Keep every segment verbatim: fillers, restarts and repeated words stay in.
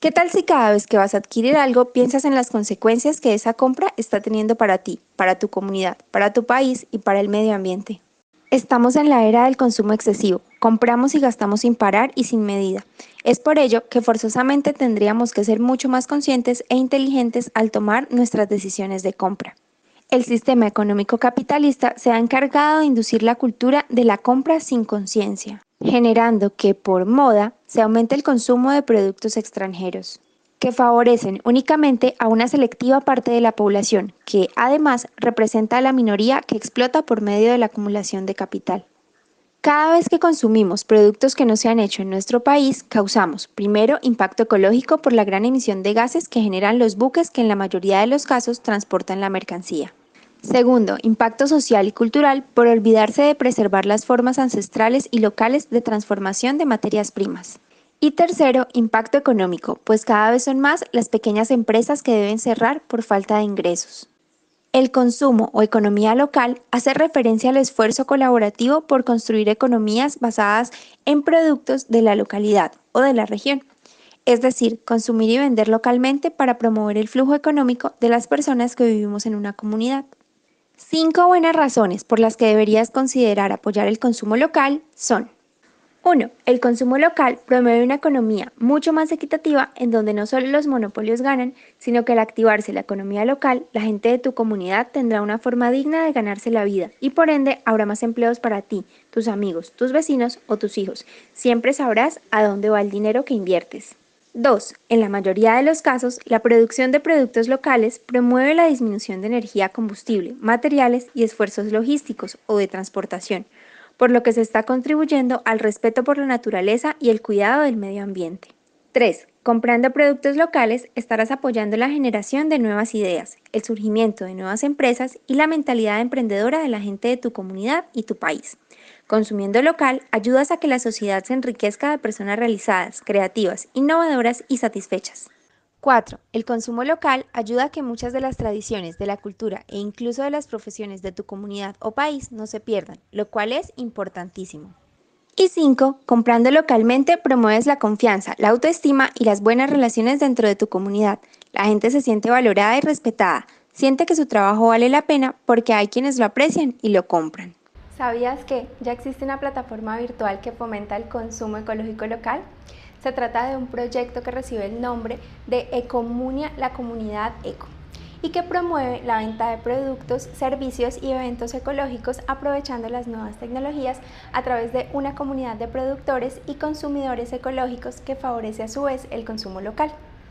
¿Qué tal si cada vez que vas a adquirir algo piensas en las consecuencias que esa compra está teniendo para ti, para tu comunidad, para tu país y para el medio ambiente? Estamos en la era del consumo excesivo. Compramos y gastamos sin parar y sin medida. Es por ello que forzosamente tendríamos que ser mucho más conscientes e inteligentes al tomar nuestras decisiones de compra. El sistema económico capitalista se ha encargado de inducir la cultura de la compra sin conciencia, generando que, por moda, se aumente el consumo de productos extranjeros, que favorecen únicamente a una selectiva parte de la población, que además representa a la minoría que explota por medio de la acumulación de capital. Cada vez que consumimos productos que no se han hecho en nuestro país, causamos, primero, impacto ecológico por la gran emisión de gases que generan los buques que en la mayoría de los casos transportan la mercancía. Segundo, impacto social y cultural por olvidarse de preservar las formas ancestrales y locales de transformación de materias primas. Y tercero, impacto económico, pues cada vez son más las pequeñas empresas que deben cerrar por falta de ingresos. El consumo o economía local hace referencia al esfuerzo colaborativo por construir economías basadas en productos de la localidad o de la región, es decir, consumir y vender localmente para promover el flujo económico de las personas que vivimos en una comunidad. Cinco buenas razones por las que deberías considerar apoyar el consumo local son: uno. El consumo local promueve una economía mucho más equitativa en donde no solo los monopolios ganan, sino que al activarse la economía local, la gente de tu comunidad tendrá una forma digna de ganarse la vida y por ende habrá más empleos para ti, tus amigos, tus vecinos o tus hijos. Siempre sabrás a dónde va el dinero que inviertes. dos. En la mayoría de los casos, la producción de productos locales promueve la disminución de energía, combustible, materiales y esfuerzos logísticos o de transportación, por lo que se está contribuyendo al respeto por la naturaleza y el cuidado del medio ambiente. tres. Comprando productos locales, estarás apoyando la generación de nuevas ideas, el surgimiento de nuevas empresas y la mentalidad emprendedora de la gente de tu comunidad y tu país. Consumiendo local, ayudas a que la sociedad se enriquezca de personas realizadas, creativas, innovadoras y satisfechas. cuatro. El consumo local ayuda a que muchas de las tradiciones de la cultura e incluso de las profesiones de tu comunidad o país no se pierdan, lo cual es importantísimo. Y cinco. Comprando localmente promueves la confianza, la autoestima y las buenas relaciones dentro de tu comunidad. La gente se siente valorada y respetada, siente que su trabajo vale la pena porque hay quienes lo aprecian y lo compran. ¿Sabías que ya existe una plataforma virtual que fomenta el consumo ecológico local? Se trata de un proyecto que recibe el nombre de Ecomunia, la comunidad eco, y que promueve la venta de productos, servicios y eventos ecológicos aprovechando las nuevas tecnologías a través de una comunidad de productores y consumidores ecológicos que favorece a su vez el consumo local.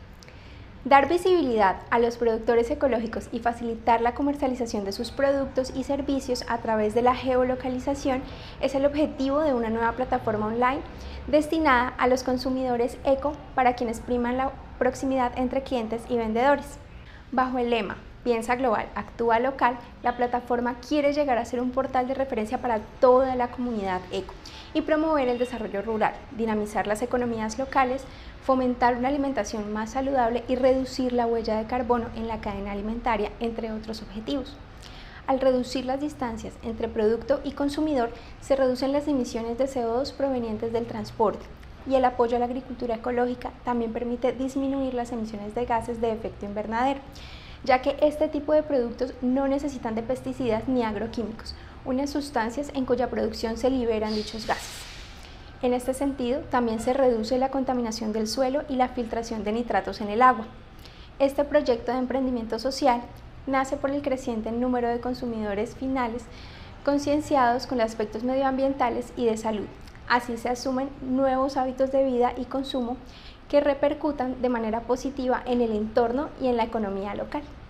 Dar visibilidad a los productores ecológicos y facilitar la comercialización de sus productos y servicios a través de la geolocalización es el objetivo de una nueva plataforma online destinada a los consumidores eco para quienes priman la proximidad entre clientes y vendedores. Bajo el lema Piensa global, actúa local, la plataforma quiere llegar a ser un portal de referencia para toda la comunidad eco y promover el desarrollo rural, dinamizar las economías locales, fomentar una alimentación más saludable y reducir la huella de carbono en la cadena alimentaria, entre otros objetivos. Al reducir las distancias entre producto y consumidor, se reducen las emisiones de C O dos provenientes del transporte, y el apoyo a la agricultura ecológica también permite disminuir las emisiones de gases de efecto invernadero, ya que este tipo de productos no necesitan de pesticidas ni agroquímicos, unas sustancias en cuya producción se liberan dichos gases. En este sentido, también se reduce la contaminación del suelo y la filtración de nitratos en el agua. Este proyecto de emprendimiento social nace por el creciente número de consumidores finales concienciados con los aspectos medioambientales y de salud. Así se asumen nuevos hábitos de vida y consumo que repercutan de manera positiva en el entorno y en la economía local.